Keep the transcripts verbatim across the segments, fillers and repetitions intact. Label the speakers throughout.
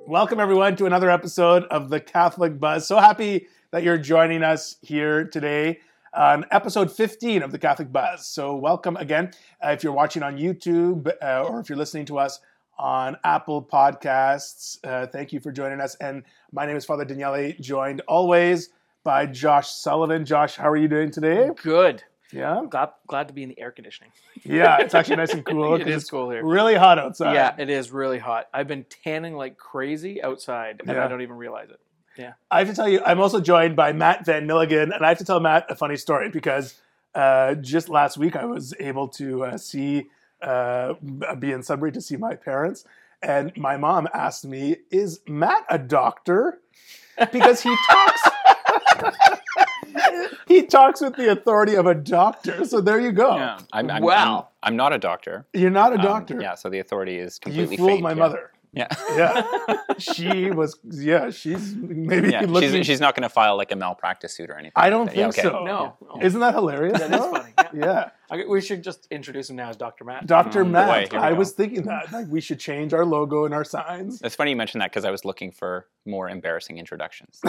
Speaker 1: Welcome, everyone, to another episode of the Catholic Buzz. So happy that you're joining us here today on episode fifteen of the Catholic Buzz. So welcome again. Uh, if you're watching on YouTube uh, or if you're listening to us on Apple Podcasts, uh, thank you for joining us. And my name is Father Daniele, joined always by Josh Sullivan. Josh, how are you doing today?
Speaker 2: Good.
Speaker 1: Yeah?
Speaker 2: Glad, glad to be in the air conditioning.
Speaker 1: Yeah, it's actually nice and cool.
Speaker 2: It
Speaker 1: 'cause
Speaker 2: is
Speaker 1: it's
Speaker 2: cool here.
Speaker 1: really hot outside.
Speaker 2: Yeah, it is really hot. I've been tanning like crazy outside, and
Speaker 1: Yeah.
Speaker 2: I don't even realize it. Yeah.
Speaker 1: I have to tell you, I'm also joined by Matt Van Milligan, and I have to tell Matt a funny story because uh, just last week I was able to uh, see, uh, be in Sudbury to see my parents, and my mom asked me, "Is Matt a doctor?" Because he talks, he talks with the authority of a doctor. So there you go.
Speaker 3: Yeah, I'm, I'm,
Speaker 2: Wow.
Speaker 3: I'm, I'm not a doctor.
Speaker 1: You're not a
Speaker 3: Um,
Speaker 1: doctor.
Speaker 3: yeah, so the authority is
Speaker 1: You
Speaker 3: completely
Speaker 1: fooled
Speaker 3: fake,
Speaker 1: my
Speaker 3: yeah.
Speaker 1: mother.
Speaker 3: Yeah.
Speaker 1: Yeah, she was. Yeah, she's maybe
Speaker 3: yeah.
Speaker 1: looking.
Speaker 3: She's, she's not going to file like a malpractice suit or anything.
Speaker 1: I
Speaker 3: like
Speaker 1: don't
Speaker 3: that.
Speaker 1: think
Speaker 3: yeah, okay.
Speaker 1: so.
Speaker 2: No. no.
Speaker 1: Isn't that hilarious?
Speaker 2: That is
Speaker 1: though?
Speaker 2: funny. Yeah.
Speaker 1: Yeah.
Speaker 2: I, we should just introduce him now as Doctor Matt.
Speaker 1: Doctor
Speaker 3: Mm,
Speaker 1: Matt,
Speaker 3: boy, here we
Speaker 1: I
Speaker 3: go.
Speaker 1: was thinking that like we should change our logo and our signs.
Speaker 3: It's funny you mentioned that because I was looking for more embarrassing introductions.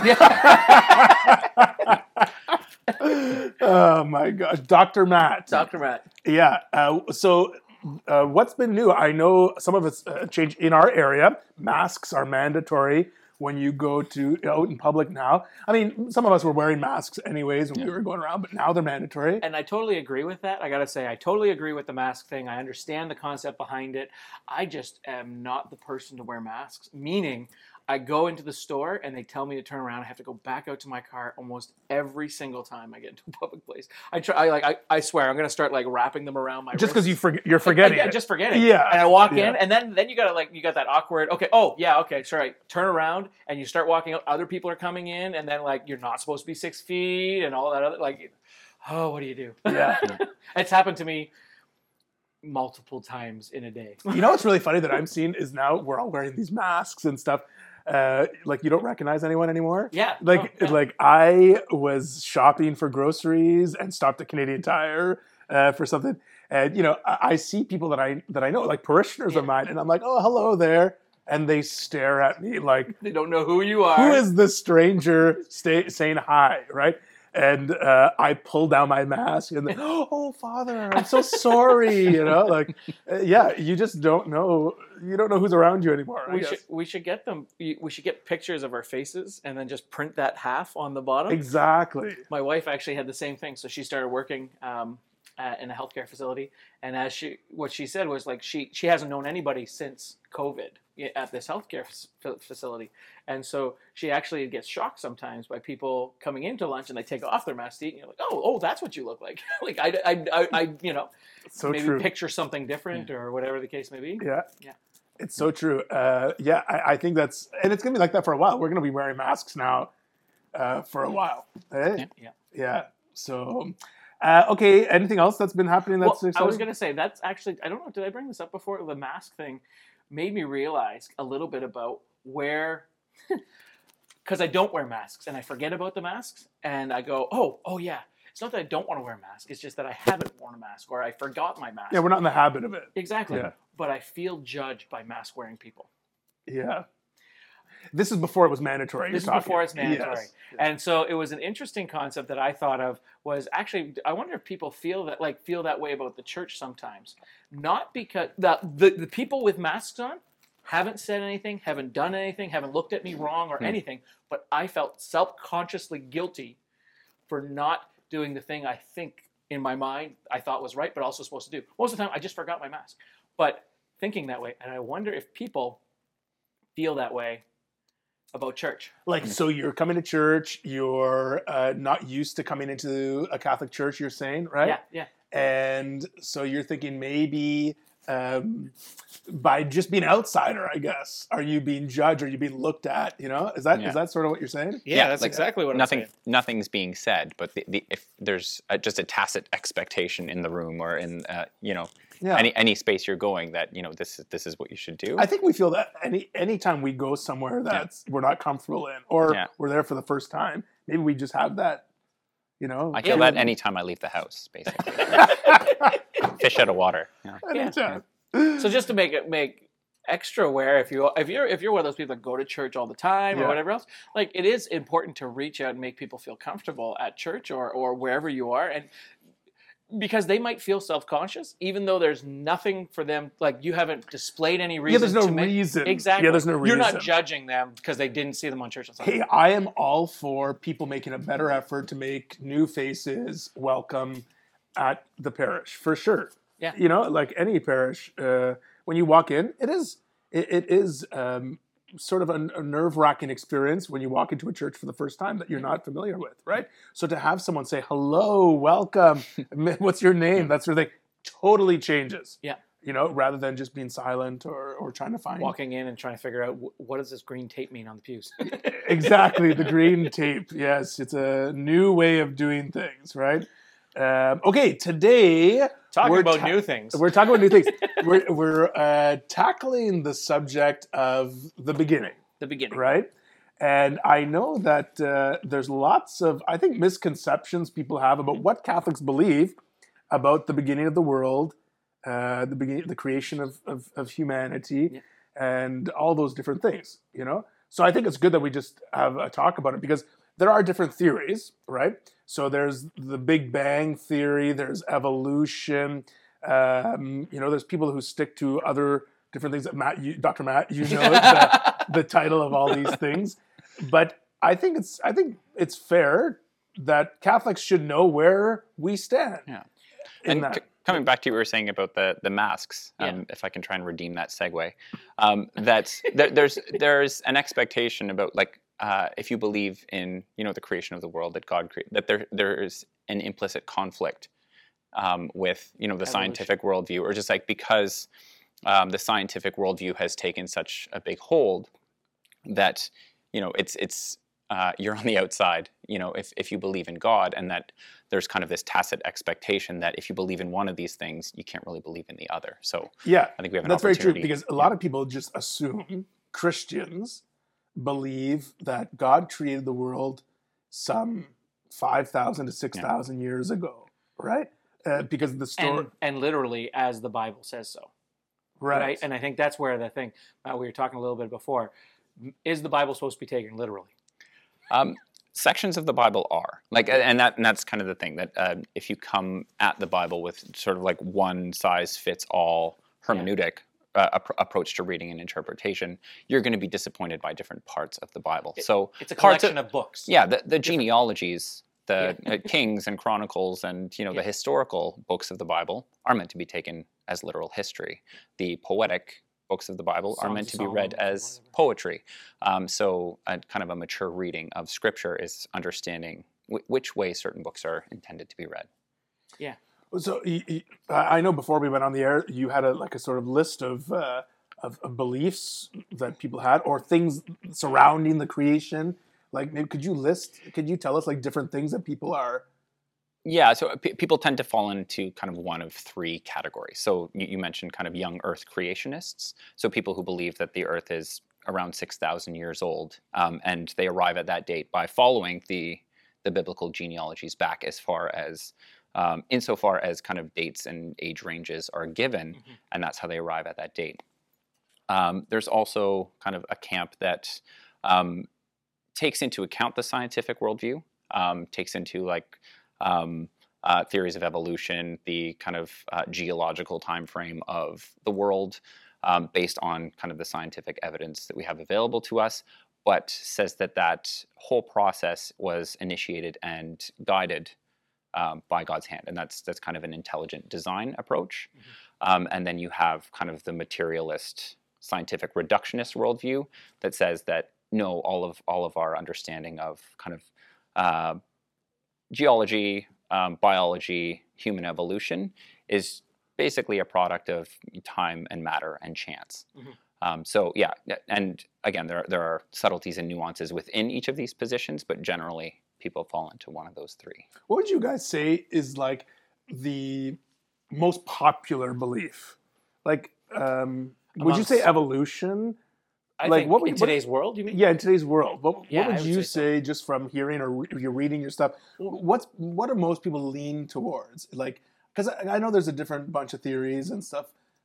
Speaker 1: Oh my gosh, Doctor Matt.
Speaker 2: Doctor Matt.
Speaker 1: Yeah. Uh, so, uh, what's been new? I know some of it's uh, changed in our area. Masks are mandatory when you go to out in public now. I mean, some of us were wearing masks anyways when
Speaker 3: Yeah.
Speaker 1: we were going around, but now they're mandatory.
Speaker 2: And I totally agree with that. I got to say, I totally agree with the mask thing. I understand the concept behind it. I just am not the person to wear masks, meaning I go into the store and they tell me to turn around. I have to go back out to my car almost every single time I get into a public place. I try, I like, I, I swear, I'm going to start like wrapping them around my
Speaker 1: Just because you
Speaker 2: wrists.
Speaker 1: forget, you're forgetting.
Speaker 2: I, I
Speaker 1: it.
Speaker 2: just forgetting.
Speaker 1: Yeah.
Speaker 2: And I walk
Speaker 1: Yeah.
Speaker 2: in, and then then you got to like you got that awkward. Okay. Oh yeah. Okay. Sorry. Turn around, and you start walking out. Other people are coming in, and then like you're not supposed to be six feet, and all that other like. Oh, what do you do?
Speaker 1: Yeah.
Speaker 2: It's happened to me multiple times in a day.
Speaker 1: You know what's really funny that I'm seeing is now we're all wearing these masks and stuff. Uh, like you don't recognize anyone anymore.
Speaker 2: Yeah.
Speaker 1: Like
Speaker 2: Oh, yeah.
Speaker 1: like I was shopping for groceries and stopped at Canadian Tire uh, for something, and you know I, I see people that I that I know like parishioners of
Speaker 2: Yeah.
Speaker 1: mine, and I'm like, oh hello there, and they stare at me like,
Speaker 2: They don't know who you are.
Speaker 1: who is this stranger stay, saying hi, right? And uh, I pull down my mask and then, oh, Father, I'm so sorry. You know, like, uh, yeah, you just don't know. You don't know who's around you anymore. I
Speaker 2: We
Speaker 1: guess.
Speaker 2: should we should get them. We should get pictures of our faces and then just print that half on the bottom.
Speaker 1: Exactly.
Speaker 2: My wife actually had the same thing. So she started working um, at, in a healthcare facility, and as she what she said was like she she hasn't known anybody since COVID at this healthcare f- facility, and so she actually gets shocked sometimes by people coming into lunch and they take off their mask to eat, and you're like, oh, oh, that's what you look like. Like I, I, I, I, you know,
Speaker 1: So
Speaker 2: maybe
Speaker 1: true.
Speaker 2: picture something different or whatever the case may be.
Speaker 1: Yeah.
Speaker 2: Yeah.
Speaker 1: It's so true. Uh, yeah, I, I think that's, and it's going to be like that for a while. We're going to be wearing masks now uh, for a while. Eh?
Speaker 2: Yeah. yeah.
Speaker 1: Yeah. So, uh, okay, anything else that's been happening
Speaker 2: Well,
Speaker 1: that's
Speaker 2: I was
Speaker 1: exciting?
Speaker 2: going to say that's actually I don't know. Did I bring this up before? The mask thing made me realize a little bit about where, because I don't wear masks and I forget about the masks and I go, oh, oh yeah. It's not that I don't want to wear a mask. It's just that I haven't worn a mask or I forgot my mask.
Speaker 1: Yeah, we're not in the habit of it.
Speaker 2: exactly.
Speaker 1: Yeah.
Speaker 2: But I feel judged by mask wearing people.
Speaker 1: Yeah. This is before it was mandatory.
Speaker 2: This is
Speaker 1: you're talking.
Speaker 2: before it's mandatory.
Speaker 1: Yes.
Speaker 2: And so it was an interesting concept that I thought of was actually, I wonder if people feel that like feel that way about the church sometimes. Not because the, the, the people with masks on haven't said anything, haven't done anything, haven't looked at me wrong or
Speaker 3: Hmm.
Speaker 2: anything, but I felt self-consciously guilty for not doing the thing I think in my mind I thought was right, but also supposed to do. Most of the time I just forgot my mask. But thinking that way, and I wonder if people feel that way about church.
Speaker 1: Like, so you're coming to church, you're uh, not used to coming into a Catholic church, you're saying, right?
Speaker 2: Yeah, yeah.
Speaker 1: And so you're thinking maybe um, by just being an outsider, I guess, are you being judged? Are you being looked at? You know, is that is
Speaker 3: Yeah.
Speaker 1: that sort of what you're saying?
Speaker 2: Yeah,
Speaker 3: Yeah,
Speaker 2: that's
Speaker 3: like,
Speaker 2: exactly what
Speaker 3: Nothing,
Speaker 2: I'm saying.
Speaker 3: nothing's being said, but the, the, if there's a, just a tacit expectation in the room or in uh, you know
Speaker 1: Yeah.
Speaker 3: any any space you're going that you know this is this is what you should do.
Speaker 1: I think we feel that any anytime we go somewhere that's we're not comfortable in, or
Speaker 3: Yeah.
Speaker 1: we're there for the first time, maybe we just have that, you know.
Speaker 3: I feel
Speaker 2: Yeah.
Speaker 3: that anytime I leave the house, basically. Fish out of water. Yeah.
Speaker 1: Anytime.
Speaker 2: So just to make it make extra aware if you if you're if you're one of those people that go to church all the time
Speaker 1: Yeah.
Speaker 2: or whatever else. Like, it is important to reach out and make people feel comfortable at church or or wherever you are, and because they might feel self-conscious, even though there's nothing for them. Like, you haven't displayed any reason.
Speaker 1: Yeah, there's no
Speaker 2: to make,
Speaker 1: reason.
Speaker 2: Exactly.
Speaker 1: Yeah, there's no
Speaker 2: You're
Speaker 1: reason.
Speaker 2: not judging them because they didn't see them on church on Sunday.
Speaker 1: Hey, I am all for people making a better effort to make new faces welcome at the parish, for sure.
Speaker 2: Yeah.
Speaker 1: You know, like any parish, uh, when you walk in, it is it, it is um, sort of a, a nerve-wracking experience when you walk into a church for the first time that you're not familiar with, right? So to have someone say, hello, welcome, what's your name, that sort of thing, totally changes.
Speaker 2: Yeah.
Speaker 1: You know, rather than just being silent or, or trying to find...
Speaker 2: Walking in and trying to figure out wh- what does this green tape mean on the pews.
Speaker 1: Exactly, the green tape. Yes, it's a new way of doing things, right? Um, okay, today...
Speaker 2: Talking
Speaker 1: we're
Speaker 2: about
Speaker 1: ta-
Speaker 2: new things.
Speaker 1: We're talking about new things. we're we're uh, tackling the subject of the beginning,
Speaker 2: The beginning.
Speaker 1: right? And I know that uh, there's lots of, I think, misconceptions people have about what Catholics believe about the beginning of the world, uh, the beginning, the creation of, of, of humanity,
Speaker 2: Yeah.
Speaker 1: and all those different things, you know? So I think it's good that we just have a talk about it, because there are different theories, right? So there's the Big Bang theory, there's evolution, um, you know, there's people who stick to other different things. Matt, you, Doctor Matt, you know the, the title of all these things. But I think it's I think it's fair that Catholics should know where we stand.
Speaker 3: Yeah.
Speaker 1: in
Speaker 3: And
Speaker 1: that.
Speaker 3: c- coming back to what you were saying about the the masks, um,
Speaker 2: Yeah.
Speaker 3: if I can try and redeem that segue, um, that there, there's there's an expectation about, like, uh, if you believe in, you know, the creation of the world that God created, that there there is an implicit conflict um, with, you know, the
Speaker 2: Evolution.
Speaker 3: scientific worldview, or just like because um, the scientific worldview has taken such a big hold that, you know, it's it's uh, you're on the outside, you know, if, if you believe in God, and that there's kind of this tacit expectation that if you believe in one of these things, you can't really believe in the other. So
Speaker 1: Yeah,
Speaker 3: I think we have an
Speaker 1: that's very true,
Speaker 3: opportunity.
Speaker 1: because a lot of people just assume Christians believe that God created the world some five thousand to six thousand years ago, right? Uh, because of the story,
Speaker 2: And, and literally as the Bible says so.
Speaker 1: right?
Speaker 2: Right. And I think that's where the thing, uh, we were talking a little bit before, is the Bible supposed to be taken literally?
Speaker 3: Um, sections of the Bible are like, and that and that's kind of the thing, that uh, if you come at the Bible with sort of like one size fits all hermeneutic uh, ap- approach to reading and interpretation, you're going to be disappointed by different parts of the Bible. So
Speaker 2: It's a
Speaker 3: parts
Speaker 2: collection of, books.
Speaker 3: yeah, the, the genealogies, the uh, Kings and Chronicles, and, you know,
Speaker 2: Yeah.
Speaker 3: the historical books of the Bible are meant to be taken as literal history. The poetic books of the Bible are
Speaker 2: Songs
Speaker 3: meant
Speaker 2: of
Speaker 3: to be read
Speaker 2: Solomon or
Speaker 3: as
Speaker 2: whatever.
Speaker 3: poetry. Um, so a kind of a mature reading of Scripture is understanding w- which way certain books are intended to be read.
Speaker 2: Yeah.
Speaker 1: So y- y- I know before we went on the air, you had a like a sort of list of, uh, of of beliefs that people had, or things surrounding the creation. Like, maybe could you list? Could you tell us like different things that people are?
Speaker 3: Yeah, so p- people tend to fall into kind of one of three categories. So you, you mentioned kind of young Earth creationists. So people who believe that the Earth is around six thousand years old, um, and they arrive at that date by following the the biblical genealogies back as far as, um, insofar as kind of dates and age ranges are given,
Speaker 2: Mhm.
Speaker 3: and that's how they arrive at that date. Um, there's also kind of a camp that um, takes into account the scientific worldview, um, takes into like um, uh, theories of evolution, the kind of uh, geological time frame of the world, um, based on kind of the scientific evidence that we have available to us, but says that that whole process was initiated and guided um, by God's hand, and that's that's kind of an intelligent design approach.
Speaker 2: Mm-hmm.
Speaker 3: Um, and then you have kind of the materialist, scientific reductionist worldview that says that no, all of all of our understanding of kind of uh, geology, um, biology, human evolution is basically a product of time and matter and chance.
Speaker 2: Mhm.
Speaker 3: Um, so yeah, and again, there there are subtleties and nuances within each of these positions, but generally people fall into one of those three.
Speaker 1: What would you guys say is like the most popular belief? Like, um, would you say
Speaker 2: Amongst-
Speaker 1: evolution?
Speaker 2: I
Speaker 1: Like,
Speaker 2: think
Speaker 1: what would-
Speaker 2: in
Speaker 1: what-
Speaker 2: today's world, you mean?
Speaker 1: Yeah, in today's world, what,
Speaker 2: Yeah,
Speaker 1: what
Speaker 2: I
Speaker 1: would
Speaker 2: would
Speaker 1: you
Speaker 2: say so.
Speaker 1: say just from hearing or re- you're reading your stuff? What's what do most people lean towards? Like, because I, I know there's a different bunch of theories and stuff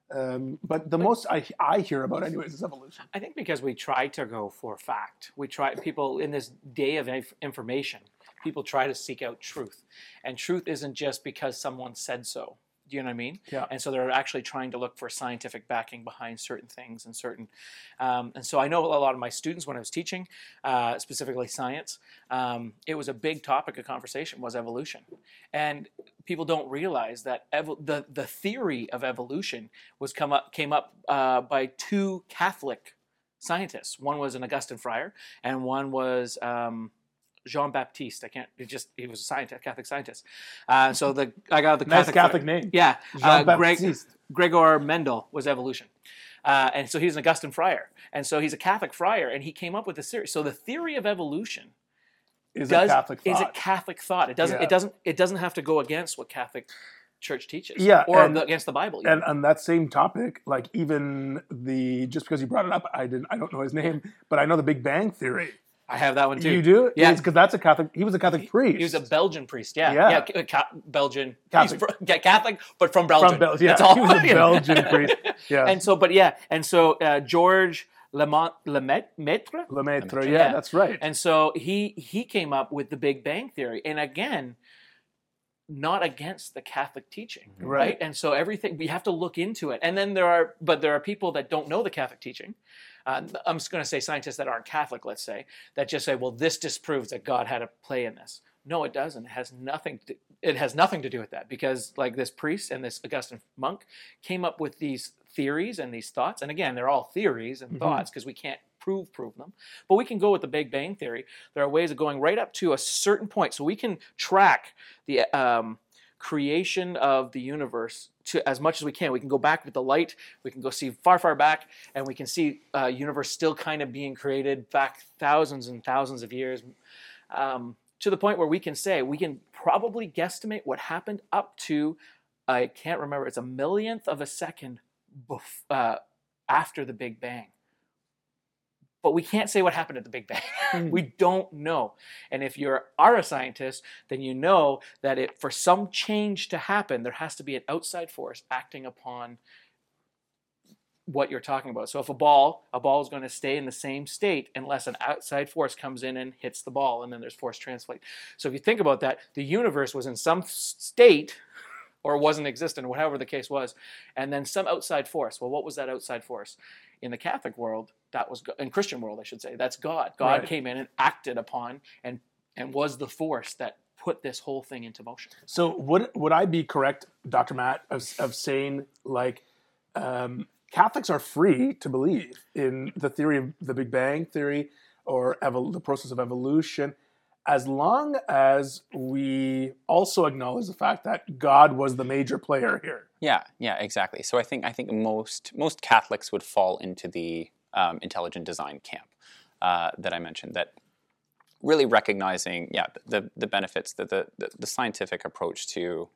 Speaker 1: Um, but the most I, I hear about, anyways, is evolution.
Speaker 2: I think because we try to go for fact. We try, people in this day of inf- information, people try to seek out truth. And truth isn't just because someone said so. Do you know what I mean?
Speaker 1: Yeah.
Speaker 2: And so they're actually trying to look for scientific backing behind certain things and certain. Um, and so I know a lot of my students when I was teaching, uh, specifically science, um, it was a big topic of conversation was evolution. And people don't realize that evo- the the theory of evolution was come up came up uh, by two Catholic scientists. One was an Augustine friar, and one was. Um, Jean Baptiste. I can't. He just he was a scientist, Catholic scientist. Uh, so the I got the
Speaker 1: Nice
Speaker 2: Catholic,
Speaker 1: Catholic name.
Speaker 2: Yeah,
Speaker 1: Jean
Speaker 2: uh, Greg,
Speaker 1: Baptiste.
Speaker 2: Gregor Mendel was evolution, uh, and so he's an Augustine friar, and so he's a Catholic friar, and he came up with this theory. So the theory of evolution
Speaker 1: Is
Speaker 2: does
Speaker 1: a Catholic thought.
Speaker 2: is a Catholic thought. It doesn't
Speaker 1: Yeah.
Speaker 2: it doesn't it doesn't have to go against what Catholic Church teaches.
Speaker 1: Yeah,
Speaker 2: or
Speaker 1: and-
Speaker 2: the, against the Bible. even.
Speaker 1: And on that same topic, like even the just because you brought it up, I didn't. I don't know his name, but I know the Big Bang Theory.
Speaker 2: I have that one too.
Speaker 1: You do?
Speaker 2: Yeah.
Speaker 1: because that's a Catholic. He was a Catholic priest.
Speaker 2: He was a Belgian priest, yeah,
Speaker 1: Yeah.
Speaker 2: yeah, Ca- Ca- Belgian,
Speaker 1: Catholic.
Speaker 2: He's fr- yeah, Catholic, but from Belgium.
Speaker 1: from Belgium. Yeah,
Speaker 2: That's all.
Speaker 1: he was a Belgian priest. Yeah,
Speaker 2: And so, but yeah, and so uh, George Lemont, Lemaitre,
Speaker 1: Lemaitre. Yeah,
Speaker 2: Yeah.
Speaker 1: that's right.
Speaker 2: and so he he came up with the Big Bang Theory, and again, not against the Catholic teaching,
Speaker 1: Right.
Speaker 2: right? And so everything we have to look into it, and then there are, but there are people that don't know the Catholic teaching. Uh, I'm just going to say scientists that aren't Catholic, let's say, that just say, well, this disproves that God had a play in this. No, it doesn't. It has nothing. To, it has nothing to do with that, because like this priest and this Augustine monk came up with these theories and these thoughts, and again, they're all theories and
Speaker 1: Mhm.
Speaker 2: thoughts because we can't prove prove them. But we can go with the Big Bang Theory. There are ways of going right up to a certain point, so we can track the um, creation of the universe to as much as we can. We can go back with the light. We can go see far, far back, and we can see uh, universe still kind of being created back thousands and thousands of years. Um, to the point where we can say, we can probably guesstimate what happened up to, I can't remember, it's a millionth of a second bef- uh, after the Big Bang. But we can't say what happened at the Big Bang.
Speaker 1: Mm.
Speaker 2: We don't know. And if you are a scientist, then you know that it, for some change to happen, there has to be an outside force acting upon what you're talking about. So if a ball, a ball is going to stay in the same state unless an outside force comes in and hits the ball, and then there's force translate. So if you think about that, the universe was in some state, or wasn't existent, whatever the case was, and then some outside force. Well, what was that outside force? In the Catholic world, that was, in Christian world, I should say, that's God. God
Speaker 1: Right.
Speaker 2: came in and acted upon and and was the force that put this whole thing into motion.
Speaker 1: So would would I be correct, Doctor Matt, of, of saying like um, Catholics are free to believe in the theory of the Big Bang Theory or evol- the process of evolution, as long as we also acknowledge the fact that God was the major player here?
Speaker 3: Yeah, yeah, exactly. So I think I think most most Catholics would fall into the um, intelligent design camp uh, that I mentioned. That really recognizing, yeah, the the benefits that the, the the scientific approach to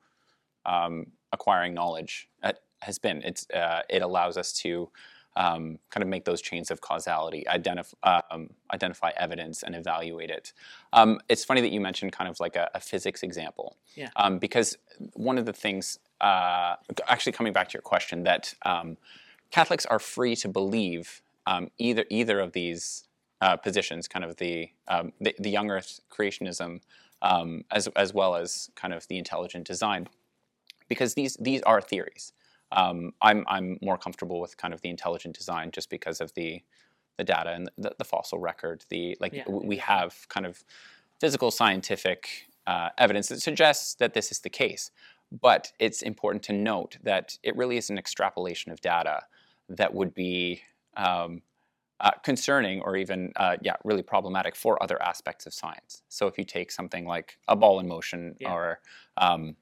Speaker 3: um, acquiring knowledge uh, has been. It's uh, it allows us to um, kind of make those chains of causality, identify um, identify evidence, and evaluate it. Um, it's funny that you mentioned kind of like a, a physics example,
Speaker 2: Yeah.
Speaker 3: um, because one of the things, uh, actually coming back to your question, that um, Catholics are free to believe um, either either of these uh, positions, kind of the, um, the the young Earth creationism, um, as as well as kind of the intelligent design, because these these are theories. Um, I'm I'm more comfortable with kind of the intelligent design just because of the the data and the, the fossil record. The like
Speaker 2: Yeah,
Speaker 3: w- we
Speaker 2: exactly.
Speaker 3: have kind of physical scientific uh, evidence that suggests that this is the case. But it's important to note that it really is an extrapolation of data that would be um, uh, concerning or even uh, yeah really problematic for other aspects of science. So if you take something like a ball in motion
Speaker 2: Yeah.
Speaker 3: or um,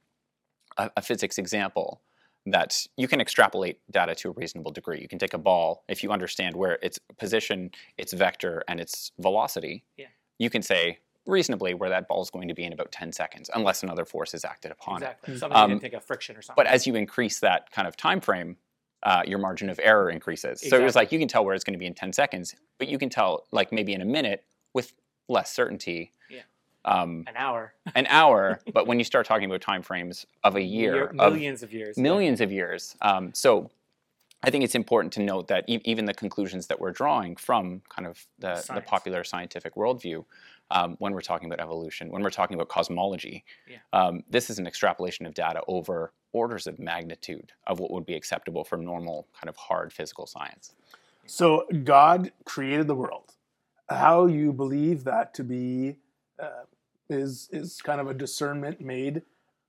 Speaker 3: a, a physics example, that you can extrapolate data to a reasonable degree. You can take a ball, if you understand where its position, its vector, and its velocity,
Speaker 2: Yeah.
Speaker 3: you can say reasonably where that ball is going to be in about ten seconds, unless another force is acted upon it.
Speaker 2: Exactly. Something
Speaker 3: Um,
Speaker 2: you didn't think of friction or something.
Speaker 3: But as you increase that kind of time frame, uh, your margin of error increases. So it was
Speaker 2: Exactly.
Speaker 3: like you can tell where it's going to be in ten seconds, but you can tell like maybe in a minute with less certainty.
Speaker 2: Yeah.
Speaker 3: Um,
Speaker 2: An hour.
Speaker 3: an hour, but when you start talking about time frames of a year,
Speaker 2: Year-
Speaker 3: of
Speaker 2: millions of years. yeah.
Speaker 3: millions of years. Um, so I think it's important to note that e- even the conclusions that we're drawing from kind of the, the
Speaker 2: Science.
Speaker 3: popular scientific worldview, um, when we're talking about evolution, when we're talking about cosmology,
Speaker 2: Yeah.
Speaker 3: um, this is an extrapolation of data over orders of magnitude of what would be acceptable for normal kind of hard physical science.
Speaker 1: So God created the world. How you believe that to be uh, is is kind of a discernment made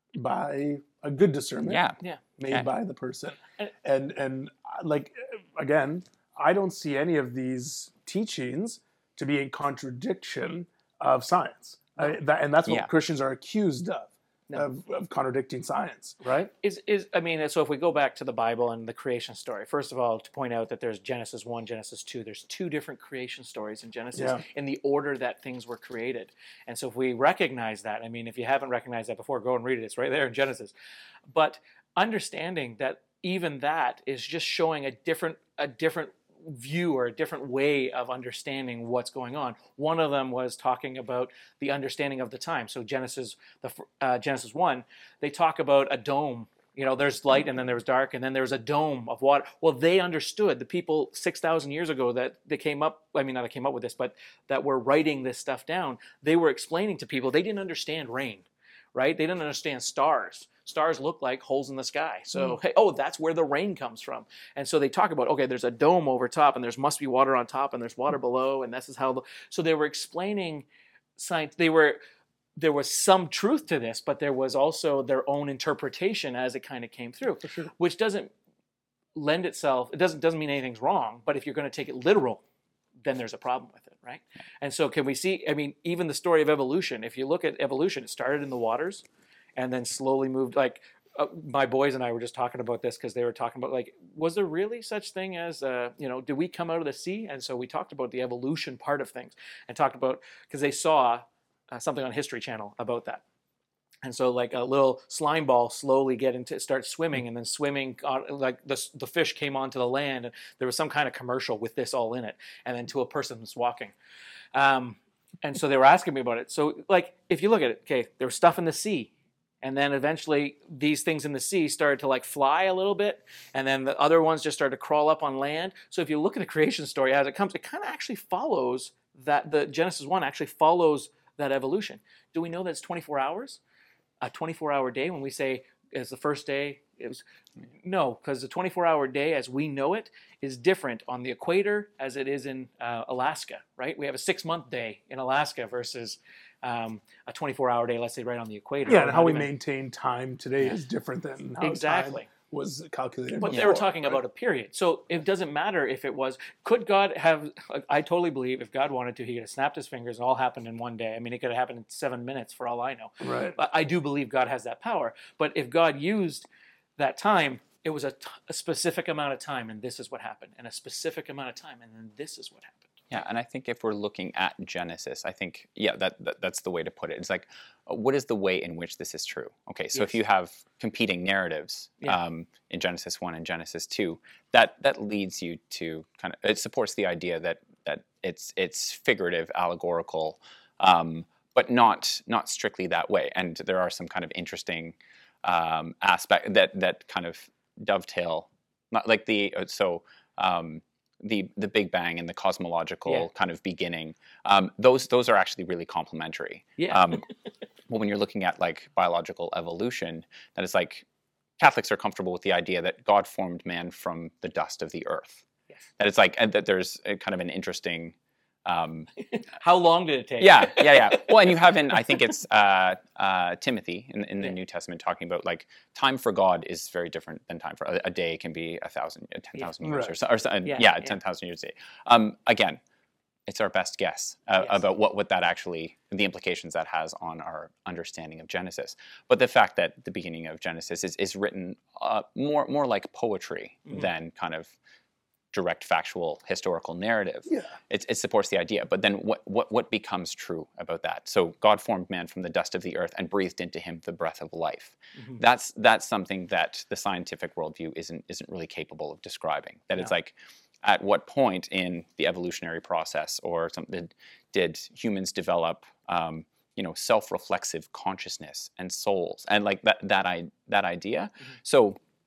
Speaker 1: by a good discernment.
Speaker 3: Yeah.
Speaker 2: Yeah.
Speaker 1: Made
Speaker 3: Yeah.
Speaker 1: by the person.
Speaker 2: And-
Speaker 1: And and uh, like again, I don't see any of these teachings to be in contradiction of science. I, that, and that's what
Speaker 3: Yeah.
Speaker 1: Christians are accused of,
Speaker 2: No.
Speaker 1: of, of contradicting science, right?
Speaker 2: Is is I mean, so if we go back to the Bible and the creation story, first of all, to point out that there's Genesis one, Genesis two. There's two different creation stories in Genesis
Speaker 1: Yeah.
Speaker 2: in the order that things were created. And so if we recognize that, I mean, if you haven't recognized that before, go and read it. It's right there in Genesis. But understanding that even that is just showing a different a different view or a different way of understanding what's going on. One of them was talking about the understanding of the time. So Genesis, the uh, Genesis one, they talk about a dome. You know, there's light and then there was dark and then there was a dome of water. Well, they understood, the people six thousand years ago that they came up, I mean, not that came up with this, but that were writing this stuff down, they were explaining to people, they didn't understand rain, right? They didn't understand stars. Stars look like holes in the sky. So,
Speaker 1: Mm.
Speaker 2: hey, oh, that's where the rain comes from. And so they talk about, okay, there's a dome over top and there's must be water on top and there's water below and this is how the, so they were explaining science. They were, there was some truth to this, but there was also their own interpretation as it kind of came through,
Speaker 1: For sure.
Speaker 2: which doesn't lend itself, it doesn't, doesn't mean anything's wrong, but if you're going to take it literal, then there's a problem with it, right? And so can we see, I mean, even the story of evolution, if you look at evolution, it started in the waters and then slowly moved, like uh, my boys and I were just talking about this because they were talking about, like, was there really such thing as, uh, you know, did we come out of the sea? And so we talked about the evolution part of things and talked about, because they saw uh, something on History Channel about that. And so, like a little slime ball slowly get into start swimming, and then swimming on, like the the fish came onto the land, and there was some kind of commercial with this all in it, and then to a person was walking, um, and so they were asking me about it. So, like, if you look at it, okay, there was stuff in the sea, and then eventually these things in the sea started to like fly a little bit, and then the other ones just started to crawl up on land. So, if you look at the creation story as it comes, it kind of actually follows that. The Genesis one actually follows that evolution. Do we know that it's twenty-four hours? A twenty-four hour day, when we say it's the first day, it was no, because the twenty-four hour day as we know it is different on the equator as it is in uh, Alaska, right? We have a six month day in Alaska versus um, a twenty-four hour day, let's say, right on the equator.
Speaker 1: Yeah, and how
Speaker 2: Not
Speaker 1: we
Speaker 2: even-
Speaker 1: maintain time today is different than how
Speaker 2: Exactly.
Speaker 1: time was calculated.
Speaker 2: But
Speaker 1: before,
Speaker 2: they were talking
Speaker 1: right?
Speaker 2: about a period. So it doesn't matter if it was, could God have, I totally believe if God wanted to, he could have snapped his fingers and all happened in one day. I mean, it could have happened in seven minutes for all I know.
Speaker 1: Right.
Speaker 2: But I do believe God has that power. But if God used that time, it was a, t- a specific amount of time, and this is what happened, and a specific amount of time, and then this is what happened.
Speaker 3: Yeah, and I think if we're looking at Genesis, I think, yeah, that, that that's the way to put it. It's like, uh, what is the way in which this is true? Okay, so if
Speaker 2: Yes.
Speaker 3: you have competing narratives
Speaker 2: Yeah.
Speaker 3: um, in Genesis one and Genesis two, that that leads you to kind of, it supports the idea that that it's it's figurative, allegorical, um, but not not strictly that way. And there are some kind of interesting um, aspect that that kind of dovetail, not like the uh, so. Um, the the Big Bang and the cosmological
Speaker 2: Yeah.
Speaker 3: kind of beginning, um, those those are actually really complementary.
Speaker 2: Yeah.
Speaker 3: Um, well, when you're looking at like biological evolution, that is like Catholics are comfortable with the idea that God formed man from the dust of the earth.
Speaker 2: Yes.
Speaker 3: That it's like and that there's a kind of an interesting. Um,
Speaker 2: How long did it take?
Speaker 3: yeah, yeah, yeah. Well, and you have in I think it's uh, uh, Timothy in, in the
Speaker 2: Yeah.
Speaker 3: New Testament talking about like time for God is very different than time for a, a day can be a thousand, uh, ten thousand years
Speaker 1: Right.
Speaker 3: or so, or so
Speaker 2: Yeah,
Speaker 3: yeah,
Speaker 2: yeah.
Speaker 3: ten thousand years a day. Um, again, it's our best guess uh,
Speaker 2: Yes.
Speaker 3: about what what that actually the implications that has on our understanding of Genesis. But the fact that the beginning of Genesis is is written uh, more more like poetry
Speaker 2: Mhm.
Speaker 3: than kind of direct factual historical narrative.
Speaker 1: Yeah.
Speaker 3: It, it supports the idea, but then what, what what becomes true about that? So God formed man from the dust of the earth and breathed into him the breath of life.
Speaker 2: Mhm.
Speaker 3: That's that's something that the scientific worldview isn't isn't really capable of describing. That it's
Speaker 2: No.
Speaker 3: like, at what point in the evolutionary process or something did humans develop, um, you know, self-reflexive consciousness and souls and like that that I that idea.
Speaker 2: Mhm.
Speaker 3: So.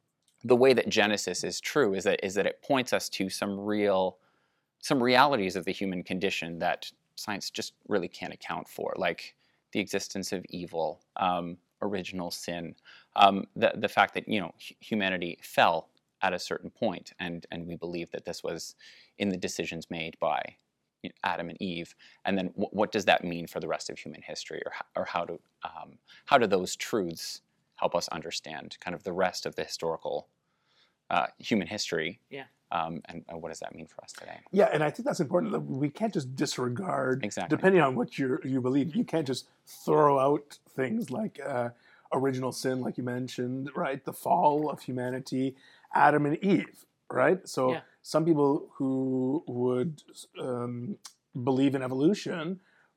Speaker 3: the way that Genesis is true is that is that it points us to some real, some realities of the human condition that science just really can't account for, like the existence of evil, um, original sin, um, the the fact that you know humanity fell at a certain point, and and we believe that this was in the decisions made by you know, Adam and Eve, and then w- what does that mean for the rest of human history, or how, or how do um, how do those truths help us understand kind of the rest of the historical uh, human history?
Speaker 2: Yeah.
Speaker 3: Um, and, and what does that mean for us today?
Speaker 1: Yeah, and I think that's important. That we can't just disregard,
Speaker 3: Exactly.
Speaker 1: depending on what you you believe. You can't just throw out things like uh, original sin, like you mentioned, right? The fall of humanity, Adam and Eve, right? So
Speaker 2: Yeah.
Speaker 1: some people who would um, believe in evolution,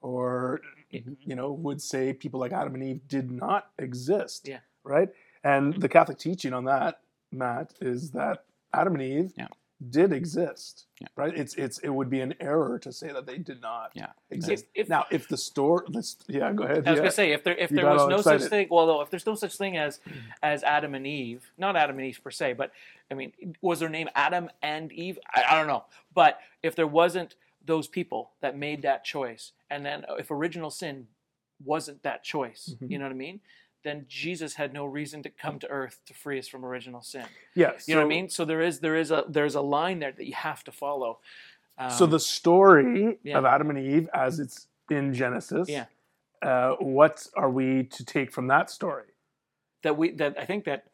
Speaker 1: or you know, would say people like Adam and Eve did not exist,
Speaker 2: Yeah.
Speaker 1: right? And the Catholic teaching on that, Matt, is that Adam and Eve
Speaker 3: Yeah.
Speaker 1: did exist,
Speaker 3: Yeah.
Speaker 1: right? It's it's it would be an error to say that they did not
Speaker 3: Yeah.
Speaker 1: exist.
Speaker 2: If- if-
Speaker 1: now, if the store, let's yeah, go ahead.
Speaker 2: I was
Speaker 1: yeah.
Speaker 2: gonna say if there if
Speaker 1: You
Speaker 2: there
Speaker 1: got
Speaker 2: was
Speaker 1: all
Speaker 2: no
Speaker 1: excited.
Speaker 2: such thing, well, though, if there's no such thing as as Adam and Eve, not Adam and Eve per se, but I mean, was their name Adam and Eve? I, I don't know, but if there wasn't those people that made that choice, and then if original sin wasn't that choice,
Speaker 1: Mhm.
Speaker 2: you know what I mean? Then Jesus had no reason to come to earth to free us from original sin.
Speaker 1: Yeah,
Speaker 2: You know what I
Speaker 1: so-
Speaker 2: mean? So there is there is a there's a line there that you have to follow. Um,
Speaker 1: So the story
Speaker 2: yeah.
Speaker 1: of Adam and Eve, as it's in Genesis,
Speaker 2: Yeah.
Speaker 1: uh, what are we to take from that story?
Speaker 2: that we that I think that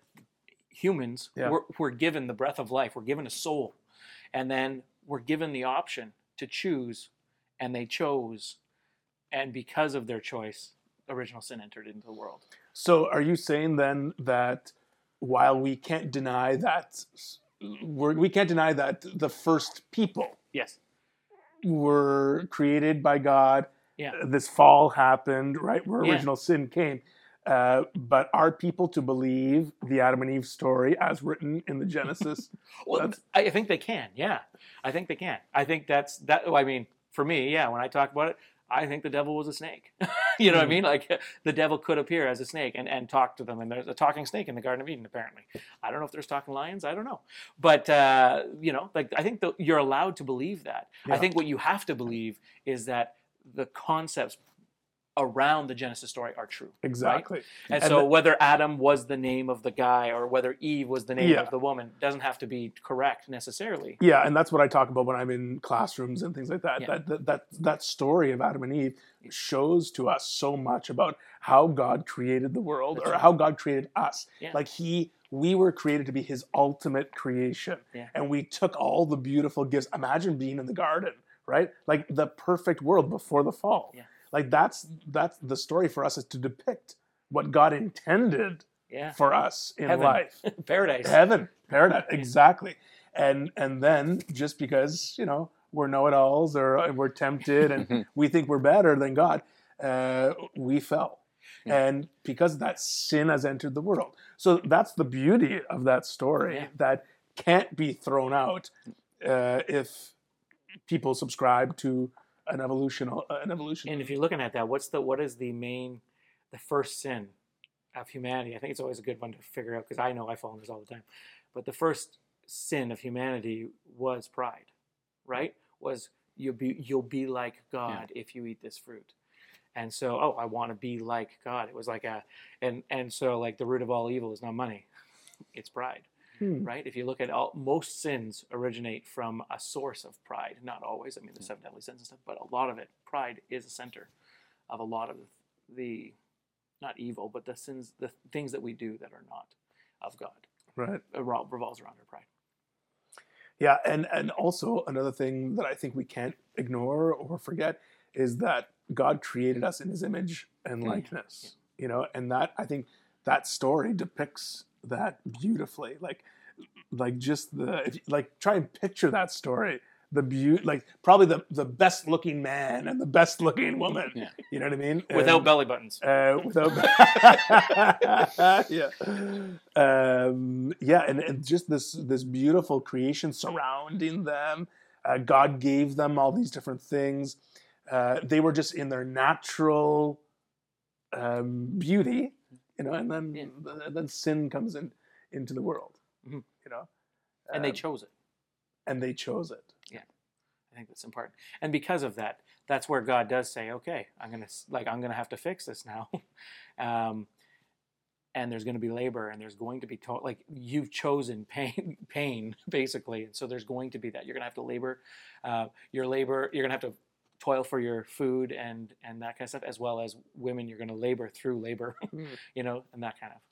Speaker 2: humans
Speaker 1: Yeah.
Speaker 2: we're, we're given the breath of life, we're given a soul, and then we're given the option to choose, and they chose, and because of their choice, original sin entered into the world.
Speaker 1: So are you saying then that while we can't deny that we're, we can't deny that the first people
Speaker 2: Yes.
Speaker 1: were created by God,
Speaker 2: Yeah.
Speaker 1: this fall happened, right, where
Speaker 2: Yeah.
Speaker 1: original sin came, uh, but are people to believe the Adam and Eve story as written in the Genesis?
Speaker 2: Well,
Speaker 1: That's-
Speaker 2: I I think they can. Yeah, I think they can. I think that's that. I mean, for me, yeah. When I talk about it, I think the devil was a snake. You know what I
Speaker 1: Mhm.
Speaker 2: mean? Like the devil could appear as a snake and, and talk to them. And there's a talking snake in the Garden of Eden, apparently. I don't know if there's talking lions. I don't know. But, uh, you know, like I think the, you're allowed to believe that. I
Speaker 1: Yeah.
Speaker 2: think what you have to believe is that the concepts around the Genesis story are true.
Speaker 1: Exactly.
Speaker 2: And,
Speaker 1: And
Speaker 2: so
Speaker 1: the-
Speaker 2: whether Adam was the name of the guy or whether Eve was the name
Speaker 1: Yeah.
Speaker 2: of the woman doesn't have to be correct necessarily.
Speaker 1: Yeah, and that's what I talk about when I'm in classrooms and things like that.
Speaker 2: Yeah.
Speaker 1: That, that that that story of Adam and Eve shows to us so much about how God created the world,
Speaker 2: That's
Speaker 1: or
Speaker 2: right.
Speaker 1: how God created us.
Speaker 2: Yeah.
Speaker 1: Like he, we were created to be His ultimate creation,
Speaker 2: Yeah.
Speaker 1: and we took all the beautiful gifts. Imagine being in the garden, right? Like the perfect world before the fall.
Speaker 2: Yeah.
Speaker 1: Like that's that's the story for us, is to depict what God intended
Speaker 2: Yeah.
Speaker 1: for us in
Speaker 2: Heaven.
Speaker 1: life.
Speaker 2: Paradise.
Speaker 1: Heaven, paradise, exactly. And and then just because you know we're know-it-alls, or we're tempted and we think we're better than God, uh, we fell,
Speaker 2: Yeah.
Speaker 1: and because of that, sin has entered the world. So that's the beauty of that story,
Speaker 2: Yeah.
Speaker 1: that can't be thrown out uh, if people subscribe to an evolutional uh, an evolution.
Speaker 2: And if you're looking at that, what's the what is the main, the first sin of humanity? I think it's always a good one to figure out because I know I fall in this all the time. But the first sin of humanity was pride, right? Was you'll be you'll be like God if you eat this fruit. And so, oh, I want to be like God. It was like a, and and so like the root of all evil is not money, it's pride.
Speaker 1: Hmm.
Speaker 2: Right? If you look at all, most sins originate from a source of pride. Not always. I mean, the seven deadly sins and stuff, but a lot of it, pride is a center of a lot of the, not evil, but the sins, the things that we do that are not of God.
Speaker 1: Right.
Speaker 2: It revol- revolves around our pride.
Speaker 1: Yeah, and and also another thing that I think we can't ignore or forget is that God created us in His image and
Speaker 2: Mm.
Speaker 1: likeness. You know, and that, I think that story depicts that beautifully. Like, like just the if you, like try and picture that story. The beauty, like probably the the best looking man and the best looking woman.
Speaker 3: Yeah.
Speaker 1: You know what I mean?
Speaker 2: Without
Speaker 1: And-
Speaker 2: belly buttons.
Speaker 1: uh, without, yeah, um, yeah, and, and just this this beautiful creation surrounding them. Uh, God gave them all these different things. Uh, they were just in their natural um, beauty, you know, and then
Speaker 2: Yeah.
Speaker 1: and then sin comes in into the world.
Speaker 2: Mhm.
Speaker 1: You know,
Speaker 2: And they
Speaker 1: Um,
Speaker 2: chose it.
Speaker 1: and they chose it.
Speaker 2: I think that's important. And because of that, that's where God does say, okay, I'm going to, like, I'm going to have to fix this now. um, and there's going to be labor, and there's going to be, to- like, you've chosen pain, pain, basically. And so there's going to be that. You're going to have to labor. Uh, your labor, you're going to have to toil for your food and, and that kind of stuff, as well as women, you're going to labor through labor, you know, and that kind of.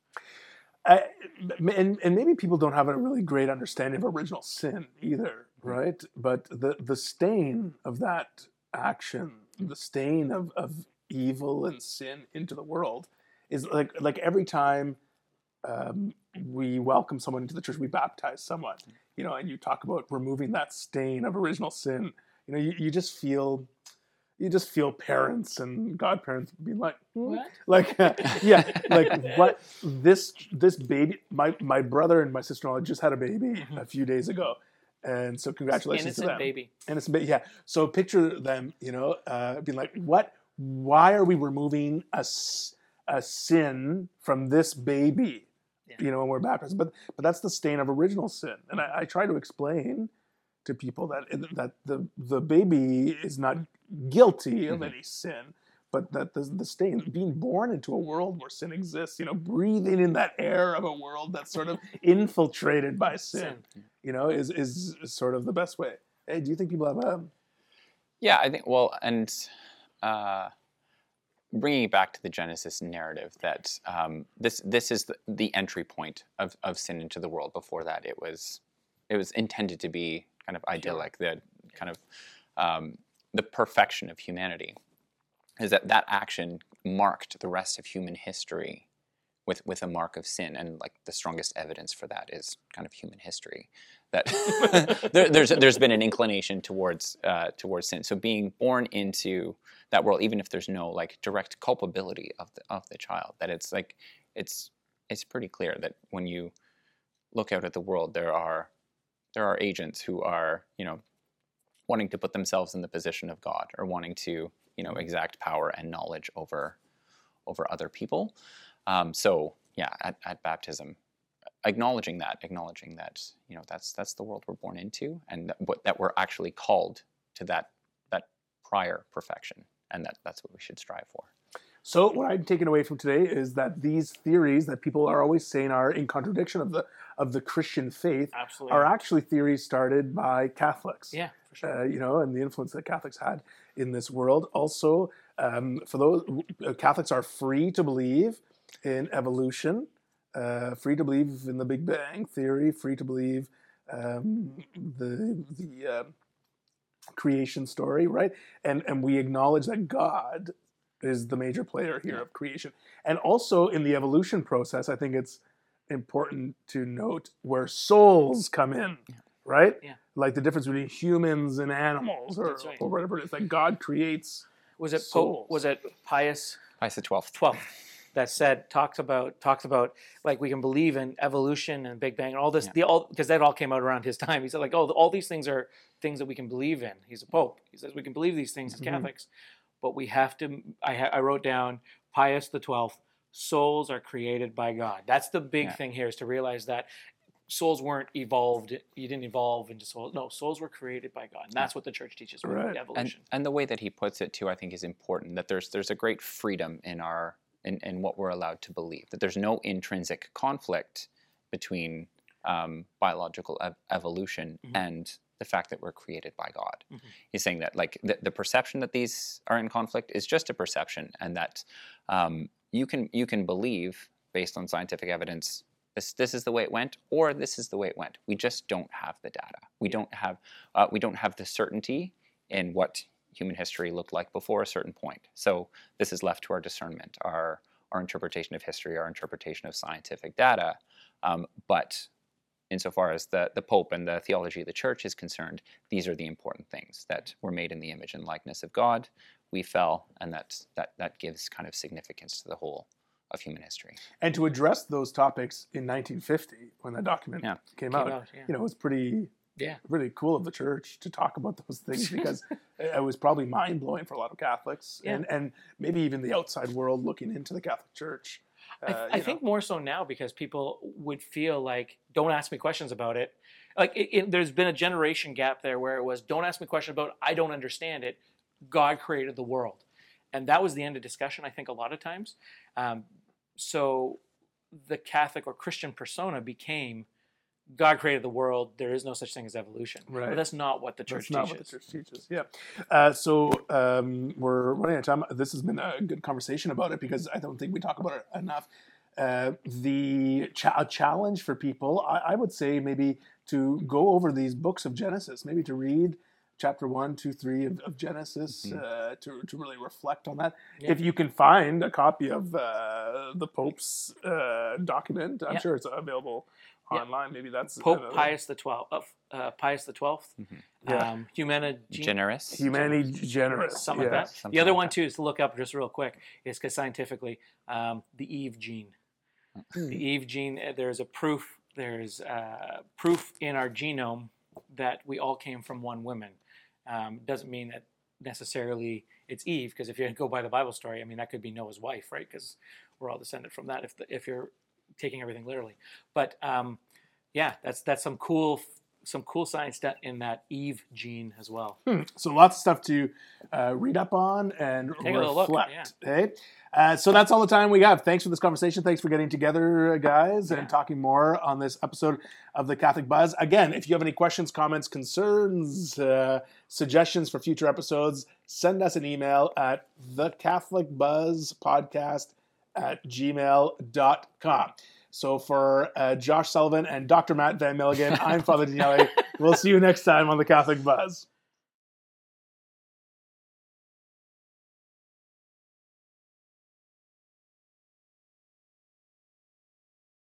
Speaker 1: I, and, and maybe people don't have a really great understanding of original sin either, right? But the, the stain of that action, the stain of, of evil and sin into the world is like like every time um, we welcome someone into the church, we baptize someone, you know, and you talk about removing that stain of original sin. You know, you, you just feel you just feel parents and godparents being like, hmm?
Speaker 2: What?
Speaker 1: like, yeah, like what this this baby, my my brother and my sister-in-law just had a baby a few days ago, and so congratulations
Speaker 2: Innocent
Speaker 1: to them.
Speaker 2: baby.
Speaker 1: Innocent baby, yeah. So picture them, you know, uh, being like, what? Why are we removing a, s- a sin from this baby?
Speaker 2: Yeah.
Speaker 1: You know, when we're baptized, but but that's the stain of original sin, and I, I try to explain to people that that the the baby is not guilty of
Speaker 3: Mhm.
Speaker 1: any sin, but that the, the stain, being born into a world where sin exists, you know, breathing in that air of a world that's sort of infiltrated by sin,
Speaker 2: Sin.
Speaker 1: you know, is, is is sort of the best way. Hey, do you think people have a
Speaker 3: Yeah, I think, well, and uh, bringing it back to the Genesis narrative, that um, this this is the, the entry point of, of sin into the world. Before that, it was it was intended to be kind of idyllic, the kind of um, the perfection of humanity. Is that that action marked the rest of human history with with a mark of sin, and like the strongest evidence for that is kind of human history, that there, there's there's been an inclination towards uh, towards sin. So being born into that world, even if there's no like direct culpability of the of the child, that it's like it's it's pretty clear that when you look out at the world, there are there are agents who are, you know, wanting to put themselves in the position of God, or wanting to, you know, exact power and knowledge over over other people. Um, so yeah, at, at baptism, acknowledging that, acknowledging that, you know, that's that's the world we're born into, and that, but that we're actually called to that that prior perfection, and that that's what we should strive for.
Speaker 1: So what I'm taking away from today is that these theories that people are always saying are in contradiction of the of the Christian faith
Speaker 2: Absolutely.
Speaker 1: are actually theories started by Catholics.
Speaker 2: Yeah, for sure.
Speaker 1: Uh, you know, and the influence that Catholics had in this world. Also, um, for those uh, Catholics are free to believe in evolution, uh, free to believe in the Big Bang theory, free to believe um, the the uh, creation story, right? And and we acknowledge that God is the major player here
Speaker 3: Yeah.
Speaker 1: of creation. And also in the evolution process, I think it's important to note where souls come in, right?
Speaker 2: Yeah.
Speaker 1: Like the difference between humans and animals, or,
Speaker 2: That's right.
Speaker 1: or whatever it is that God creates.
Speaker 2: Was it
Speaker 1: souls.
Speaker 2: Pope? Was it Pius
Speaker 3: Pius the Twelfth.
Speaker 2: twelfth that said talks about talks about like we can believe in evolution and Big Bang and all this
Speaker 3: Yeah.
Speaker 2: the all because that all came out around his time. He said like, oh, all these things are things that we can believe in. He's a pope. He says we can believe these things as
Speaker 1: Mhm.
Speaker 2: Catholics, but we have to. I, ha- I wrote down Pius the twelfth. Souls are created by God. That's the big
Speaker 3: Yeah.
Speaker 2: thing here, is to realize that souls weren't evolved. You didn't evolve into souls. No, souls were created by God, and that's what the church teaches with
Speaker 1: Right.
Speaker 2: evolution.
Speaker 3: And and the way that he puts it too, I think, is important. That there's there's a great freedom in our in, in what we're allowed to believe. That there's no intrinsic conflict between um, biological ev- evolution
Speaker 2: Mhm.
Speaker 3: and the fact that we're created by God.
Speaker 2: Mhm.
Speaker 3: He's saying that like the, the perception that these are in conflict is just a perception, and that um, you can you can believe based on scientific evidence. This, this is the way it went, or this is the way it went. We just don't have the data. We don't have uh, we don't have the certainty in what human history looked like before a certain point. So this is left to our discernment, our our interpretation of history, our interpretation of scientific data. Um, but insofar as the, the Pope and the theology of the Church is concerned, these are the important things, that we're made in the image and likeness of God. We fell, and that that that gives kind of significance to the whole of human history.
Speaker 1: And to address those topics in nineteen fifty, when that document
Speaker 3: Yeah.
Speaker 1: came,
Speaker 2: Came
Speaker 1: out,
Speaker 2: out, yeah.
Speaker 1: you know, it was pretty
Speaker 2: Yeah.
Speaker 1: really cool of the church to talk about those things, because it was probably mind blowing for a lot of Catholics,
Speaker 2: Yeah.
Speaker 1: and and maybe even the outside world looking into the Catholic Church.
Speaker 2: I,
Speaker 1: Uh,
Speaker 2: I
Speaker 1: you
Speaker 2: think
Speaker 1: know.
Speaker 2: more so now because people would feel like, don't ask me questions about it. Like it, it, there's been a generation gap there where it was, don't ask me questions about it. I don't understand it. God created the world. And that was the end of discussion, I think, a lot of times. Um, so the Catholic or Christian persona became, God created the world. There is no such thing as evolution.
Speaker 1: Right.
Speaker 2: But that's not what the church
Speaker 1: That's not
Speaker 2: teaches.
Speaker 1: what the church teaches. Yeah. Uh, so um, we're running out of time. This has been a good conversation about it because I don't think we talk about it enough. Uh, the cha- a challenge for people, I, I would say, maybe to go over these books of Genesis, maybe to read chapter one, two, three of, of Genesis,
Speaker 3: Mhm.
Speaker 1: uh, to to really reflect on that.
Speaker 2: Yeah.
Speaker 1: If you can find a copy of uh, the Pope's uh, document, I'm
Speaker 2: Yeah.
Speaker 1: sure it's available
Speaker 2: Yeah.
Speaker 1: online. Maybe that's
Speaker 2: Pope
Speaker 1: another-
Speaker 2: Pius the Twelfth, uh, Pius the Twelfth,
Speaker 3: Mhm.
Speaker 1: Yeah.
Speaker 2: um, Humana Gen-
Speaker 3: Generous.
Speaker 1: Humanity Generous,
Speaker 2: something
Speaker 1: yeah.
Speaker 2: like that.
Speaker 3: Something
Speaker 2: The other
Speaker 3: like
Speaker 2: one
Speaker 3: that.
Speaker 2: too is to look up just real quick is because scientifically, um, the Eve gene.
Speaker 1: Hmm.
Speaker 2: The Eve gene. uh, There's a proof. There's uh, proof in our genome that we all came from one woman. Um, doesn't mean that necessarily it's Eve, because if you go by the Bible story, I mean that could be Noah's wife, right? Because we're all descended from that. If the, if you're taking everything literally, but um, yeah, that's that's some cool some cool science that in that Eve gene as well.
Speaker 1: Hmm. So lots of stuff to uh, read up on and
Speaker 2: Take a little look,
Speaker 1: reflect. Hey, uh, so that's all the time we have. Thanks for this conversation. Thanks for getting together, uh, guys,
Speaker 2: Yeah.
Speaker 1: and talking more on this episode of the Catholic Buzz. Again, if you have any questions, comments, concerns, uh, suggestions for future episodes, send us an email at the Catholic Buzz Podcast at gmail dot com. So for uh, Josh Sullivan and Doctor Matt Van Milligan, I'm Father Daniele. We'll see you next time on the Catholic Buzz.